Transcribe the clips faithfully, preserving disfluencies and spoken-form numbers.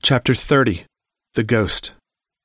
Chapter thirty. The Ghost.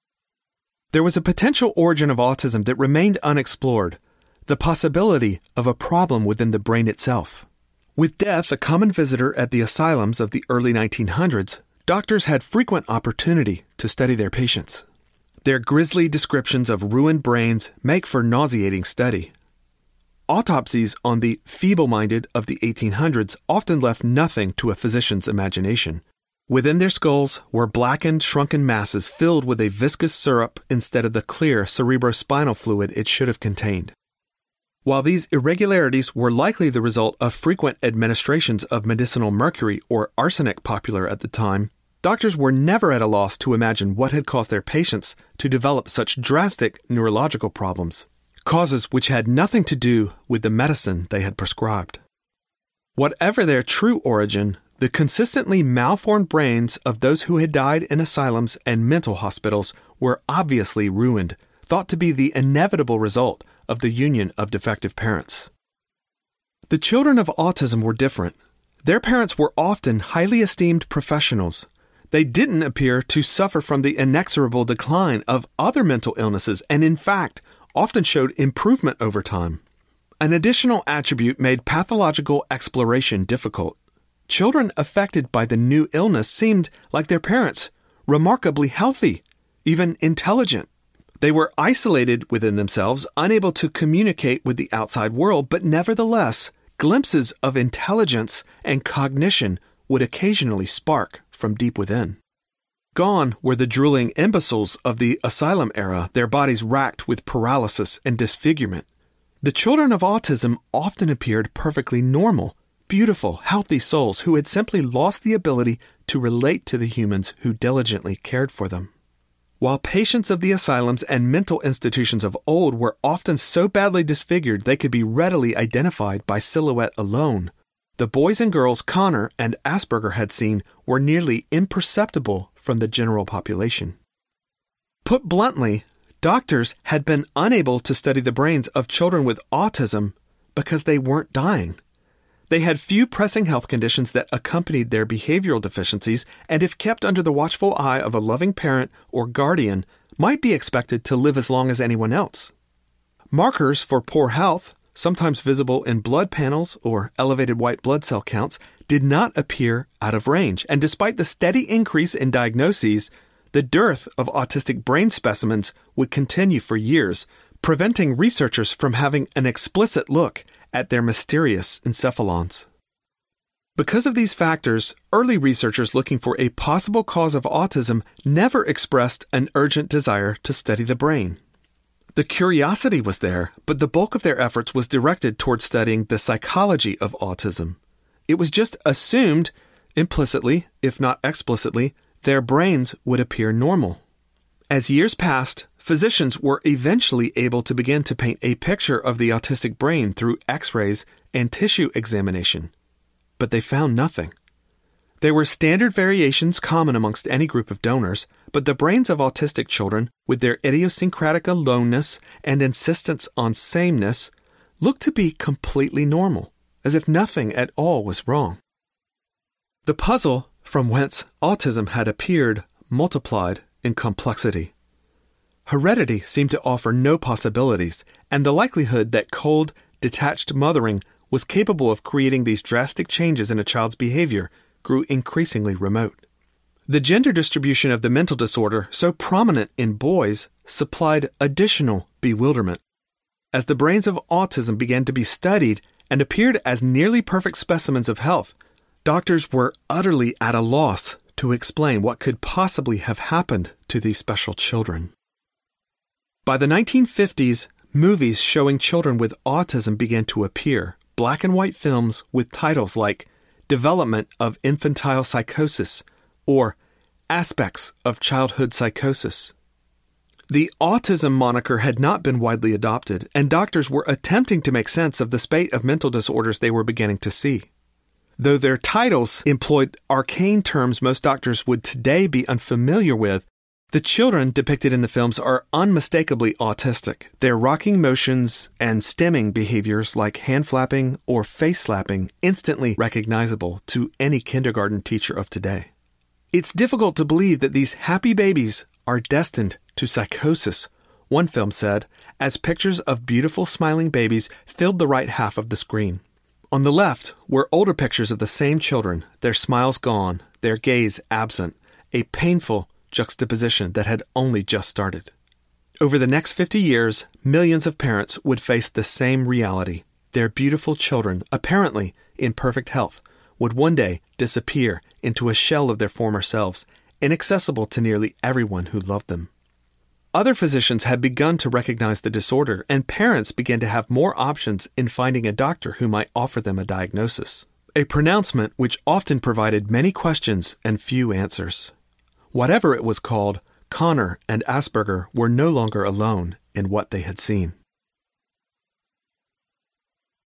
There was a potential origin of autism that remained unexplored, the possibility of a problem within the brain itself. With death a common visitor at the asylums of the early nineteen hundreds, doctors had frequent opportunity to study their patients. Their grisly descriptions of ruined brains make for nauseating study. Autopsies on the feeble-minded of the eighteen hundreds often left nothing to a physician's imagination. Within their skulls were blackened, shrunken masses filled with a viscous syrup instead of the clear cerebrospinal fluid it should have contained. While these irregularities were likely the result of frequent administrations of medicinal mercury or arsenic popular at the time, doctors were never at a loss to imagine what had caused their patients to develop such drastic neurological problems, causes which had nothing to do with the medicine they had prescribed. Whatever their true origin, the consistently malformed brains of those who had died in asylums and mental hospitals were obviously ruined, thought to be the inevitable result of the union of defective parents. The children of autism were different. Their parents were often highly esteemed professionals. They didn't appear to suffer from the inexorable decline of other mental illnesses and, in fact, often showed improvement over time. An additional attribute made pathological exploration difficult. Children affected by the new illness seemed, like their parents, remarkably healthy, even intelligent. They were isolated within themselves, unable to communicate with the outside world, but nevertheless, glimpses of intelligence and cognition would occasionally spark from deep within. Gone were the drooling imbeciles of the asylum era, their bodies racked with paralysis and disfigurement. The children of autism often appeared perfectly normal, beautiful, healthy souls who had simply lost the ability to relate to the humans who diligently cared for them. While patients of the asylums and mental institutions of old were often so badly disfigured they could be readily identified by silhouette alone, the boys and girls Connor and Asperger had seen were nearly imperceptible from the general population. Put bluntly, doctors had been unable to study the brains of children with autism because they weren't dying. They had few pressing health conditions that accompanied their behavioral deficiencies, and if kept under the watchful eye of a loving parent or guardian, might be expected to live as long as anyone else. Markers for poor health, sometimes visible in blood panels or elevated white blood cell counts, did not appear out of range, and despite the steady increase in diagnoses, the dearth of autistic brain specimens would continue for years, preventing researchers from having an explicit look at their mysterious encephalons. Because of these factors, early researchers looking for a possible cause of autism never expressed an urgent desire to study the brain. The curiosity was there, but the bulk of their efforts was directed toward studying the psychology of autism. It was just assumed, implicitly, if not explicitly, their brains would appear normal. As years passed, physicians were eventually able to begin to paint a picture of the autistic brain through X-rays and tissue examination, but they found nothing. There were standard variations common amongst any group of donors, but the brains of autistic children, with their idiosyncratic aloneness and insistence on sameness, looked to be completely normal, as if nothing at all was wrong. The puzzle from whence autism had appeared multiplied in complexity. Heredity seemed to offer no possibilities, and the likelihood that cold, detached mothering was capable of creating these drastic changes in a child's behavior grew increasingly remote. The gender distribution of the mental disorder, so prominent in boys, supplied additional bewilderment. As the brains of autism began to be studied and appeared as nearly perfect specimens of health, doctors were utterly at a loss to explain what could possibly have happened to these special children. By the nineteen fifties, movies showing children with autism began to appear, black and white films with titles like Development of Infantile Psychosis or Aspects of Childhood Psychosis. The autism moniker had not been widely adopted, and doctors were attempting to make sense of the spate of mental disorders they were beginning to see. Though their titles employed arcane terms most doctors would today be unfamiliar with, the children depicted in the films are unmistakably autistic. Their rocking motions and stimming behaviors like hand flapping or face slapping instantly recognizable to any kindergarten teacher of today. It's difficult to believe that these happy babies are destined to psychosis, one film said, as pictures of beautiful smiling babies filled the right half of the screen. On the left were older pictures of the same children, their smiles gone, their gaze absent, a painful juxtaposition that had only just started. Over the next fifty years, millions of parents would face the same reality. Their beautiful children, apparently in perfect health, would one day disappear into a shell of their former selves, inaccessible to nearly everyone who loved them. Other physicians had begun to recognize the disorder, and parents began to have more options in finding a doctor who might offer them a diagnosis. A pronouncement which often provided many questions and few answers. Whatever it was called, Connor and Asperger were no longer alone in what they had seen.